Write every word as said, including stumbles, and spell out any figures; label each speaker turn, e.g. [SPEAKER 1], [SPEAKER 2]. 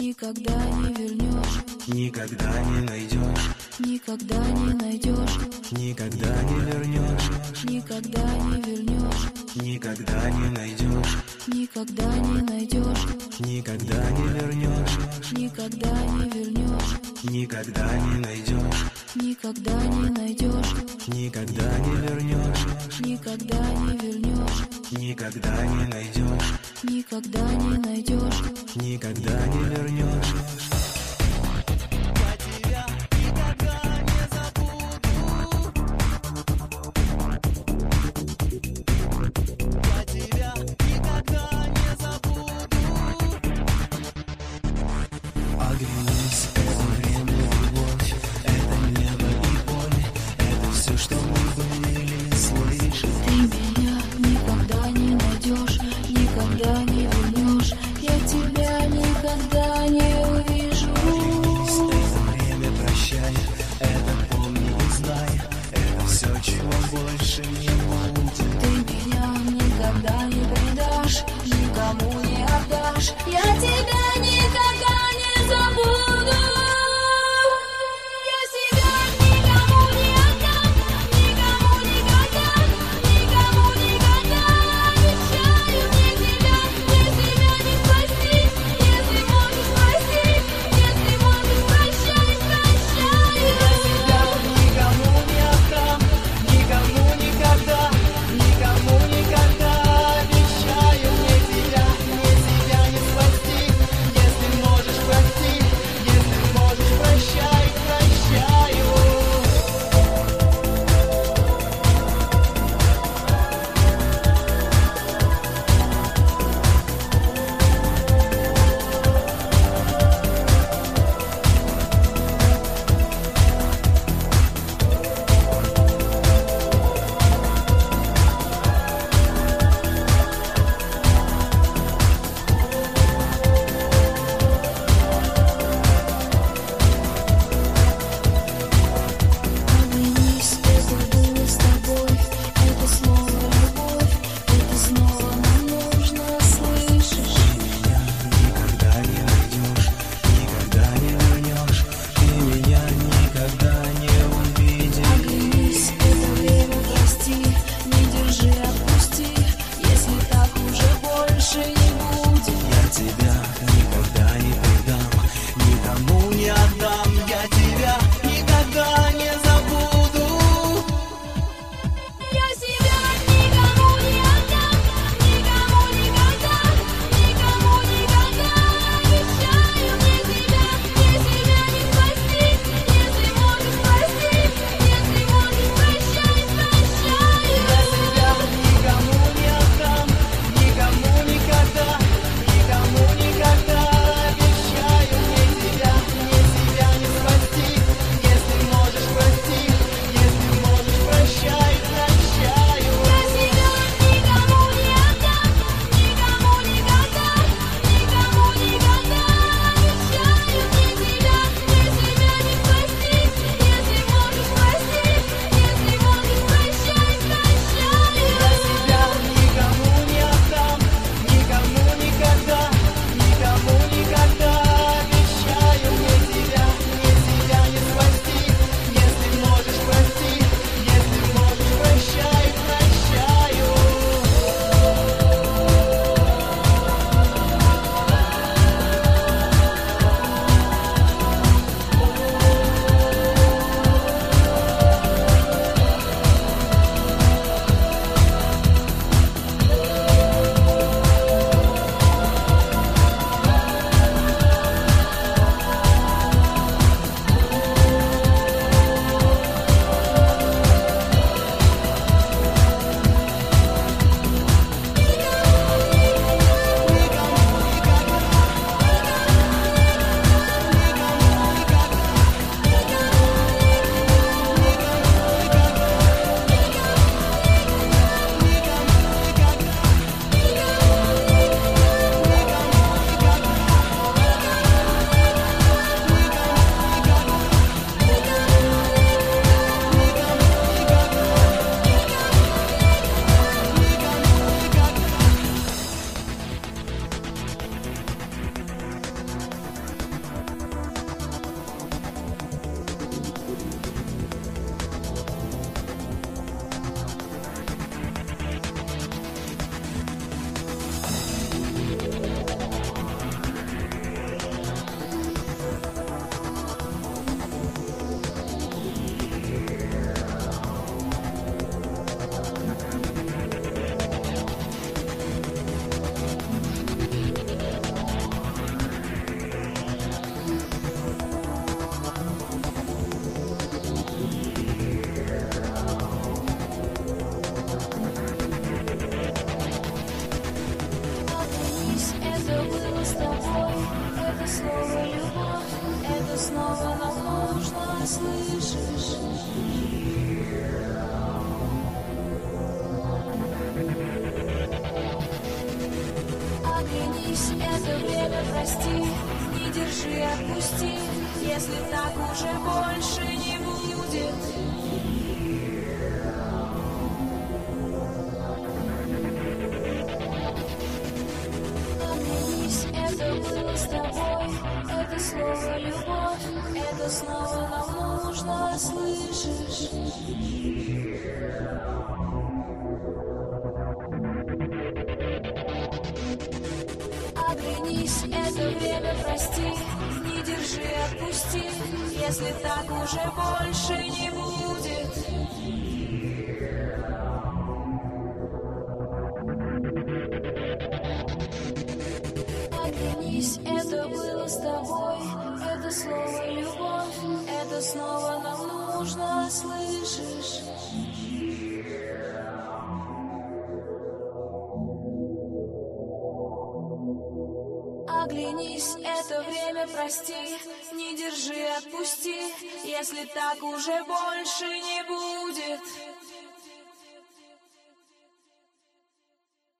[SPEAKER 1] никогда не вернешь,
[SPEAKER 2] никогда не найдешь,
[SPEAKER 1] никогда не найдешь,
[SPEAKER 2] никогда не вернешь,
[SPEAKER 1] никогда не вернешь,
[SPEAKER 2] никогда не найдешь,
[SPEAKER 1] никогда не найдешь,
[SPEAKER 2] никогда не вернешь,
[SPEAKER 1] никогда не вернешь,
[SPEAKER 2] никогда не найдешь,
[SPEAKER 1] никогда не найдешь,
[SPEAKER 2] никогда не вернешь,
[SPEAKER 1] никогда не вернешь,
[SPEAKER 2] никогда не найдешь,
[SPEAKER 1] никогда не найдешь,
[SPEAKER 2] никогда не вернешь. Оглянись, это время, любовь, это небо и поле, это все, что мы были, слышишь?
[SPEAKER 1] ты меня никогда не найдешь, никогда не вернешь, я тебя никогда не увижу. слышишь? Оглянись, это время, прости, не держи, отпусти, если так уже больше не будет. Оглянись, это было с тобой, это слово любовь, это снова нам нужно, слышишь? Оглянись, это время, прости, не держи, отпусти, если так уже больше не будет. Оглянись, это было с тобой, это слово любовь, это снова нам нужно, слышишь? Оглянись, это время, прости, не держи, отпусти, если так уже больше не будет.